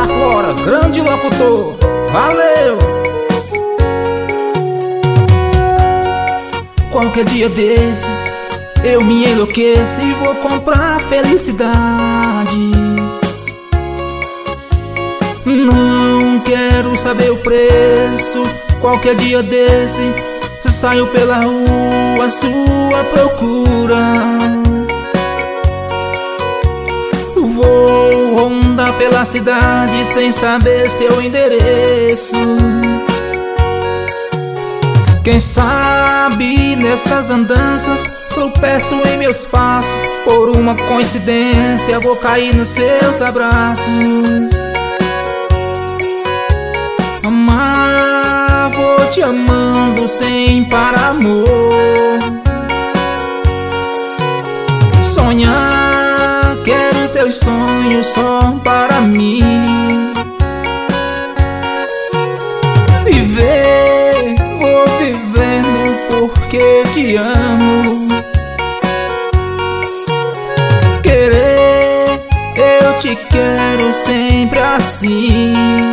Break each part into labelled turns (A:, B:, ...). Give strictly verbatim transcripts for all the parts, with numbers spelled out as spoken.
A: pra fora, grande locutor, valeu! Qualquer dia desses eu me enlouqueço e vou comprar felicidade. Não quero saber o preço. Qualquer dia desse saio pela rua à sua procura. Vou rondar pela cidade sem saber seu endereço. Quem sabe nessas andanças tropeço em meus passos. Por uma coincidência vou cair nos seus abraços. Amar, vou te amando sem parar, amor. Sonhar, quero teus sonhos só para mim. Viver, vou vivendo porque te amo. Querer, eu te quero sempre assim.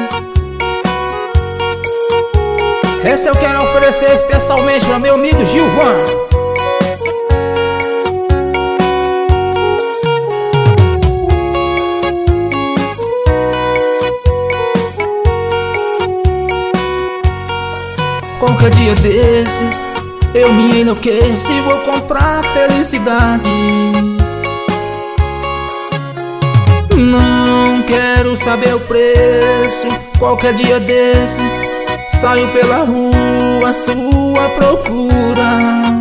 A: Essa eu quero oferecer especialmente para meu amigo Gilvan. Qualquer dia desses eu me enlouqueço e vou comprar felicidade. Não quero saber o preço. Qualquer dia desse saio pela rua à sua procura.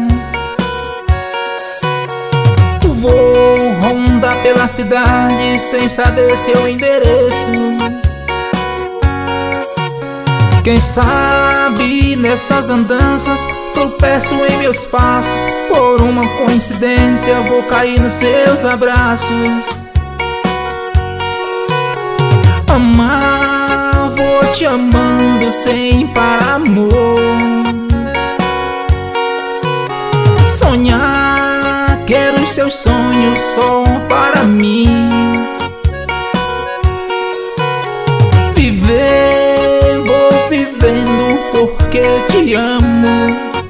A: Vou rondar pela cidade sem saber seu endereço. Quem sabe nessas andanças tropeço em meus passos. Por uma coincidência vou cair nos seus abraços. Amar, vou te amando sem parar, amor. Sonhar, quero os seus sonhos só para mim. Viver, vou vivendo porque te amo.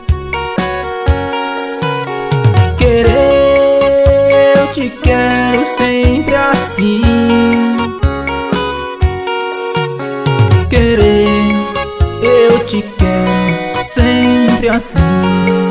A: Querer, eu te quero sempre assim. Querer, eu te quero sempre assim.